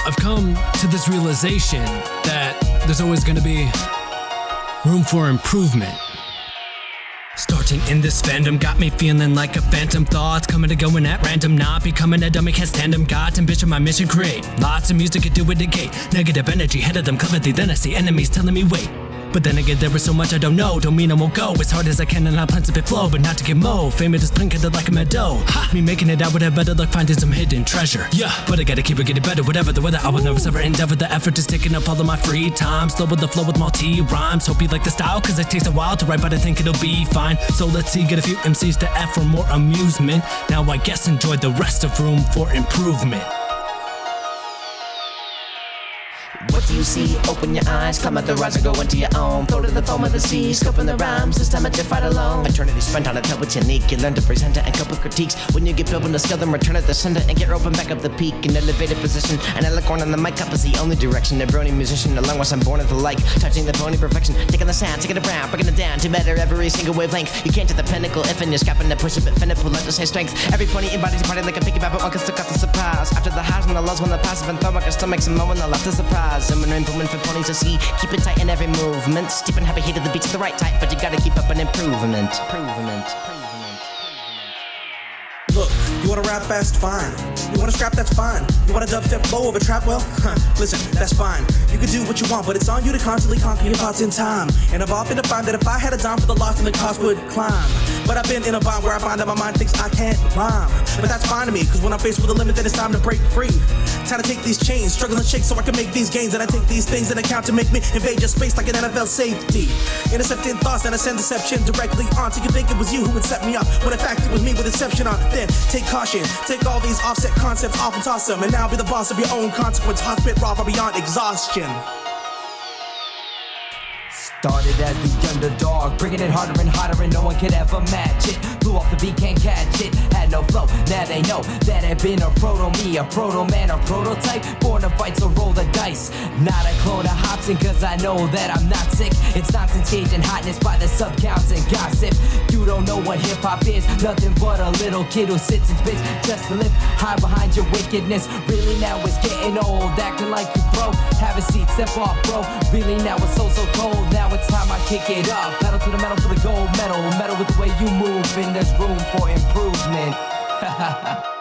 I've come to this realization that there's always gonna be room for improvement. Starting in this fandom got me feeling like a phantom. Thoughts coming and going at random. Not becoming a dummy, can't stand them. Got ambition, my mission create. Lots of music, could do it again. Negative energy, head of them cleverly. Then I see enemies telling me wait. But then again, there is so much I don't know. Don't mean I won't go as hard as I can and I plan to spit flow, but not to get mo. Fame it is blinking like a meadow. Ha! Me making it out would have better luck finding some hidden treasure. Yeah, but I gotta keep it getting better, whatever the weather. I will never ever endeavor. The effort is taking up all of my free time. Slow with the flow with multi rhymes. Hope you like the style, cause it takes a while to write, but I think it'll be fine. So let's see, get a few MCs to F for more amusement. Now I guess enjoy the rest of room for improvement. What do you see? Open your eyes, climb out the rise and go into your own. Flow to the foam of the sea, scoping the rhymes. This time I did fight alone. Eternity spent on a tell what's unique. You learn to present it and cope with critiques. When you get building the skill, then return at the center and get open back up the peak. An elevated position, an alicorn on the mic up is the only direction. A brony musician, along with I'm born at the like. Touching the pony perfection, taking the sound, taking it around, breaking it down to better every single wavelength. You can't hit the pinnacle if and you're scrapping to push it, but finna pull out to say strength. Every pony embodies a party like a piggyback, but one can still got the surprise. After the highs and the lows, when the past have been thrown, I can still make some moment, the left is surprise. And when I'm improving for ponies to see, keep it tight in every movement. Steep and happy, heat of the beats at the right type, but you gotta keep up an improvement. Look, you wanna rap fast? Fine. You wanna scrap? That's fine. You wanna dubstep flow over trap? Well, listen, that's fine. You can do what you want, but it's on you to constantly conquer your thoughts in time. And I've often defined that if I had a dime for the loss, then the cost would climb. But I've been in a bind where I find that my mind thinks I can't rhyme. But that's fine to me, cause when I'm faced with a limit, then it's time to break free. Time to take these chains, struggle and shake so I can make these gains. And I take these things in account to make me invade your space like an NFL safety. Intercepting thoughts and I send deception directly on. So you think it was you who would set me up, when in fact it was me with deception on. Then take caution, take all these offset concepts off and toss them, and now be the boss of your own consequence. Hot spit raw beyond exhaustion. Started as the underdog, bringing it harder and hotter and no one could ever match it. Blew off the beat, can't catch it, had no flow. Now they know that I've been a proto-me, a proto-man, a prototype. Born to fight, so roll the dice. Not a clone of Hobson, cause I know that I'm not sick. It's nonsense, gauging hotness by the sub-counts and gossip. You don't know what hip-hop is, nothing but a little kid who sits and spits just to live high behind your wickedness. Really now it's getting old, acting like you bro. Have a seat, step off bro. Really now it's so cold, now it's time I kick it up. Pedal to the metal for the gold medal. Metal with the way you move, and there's room for improvement.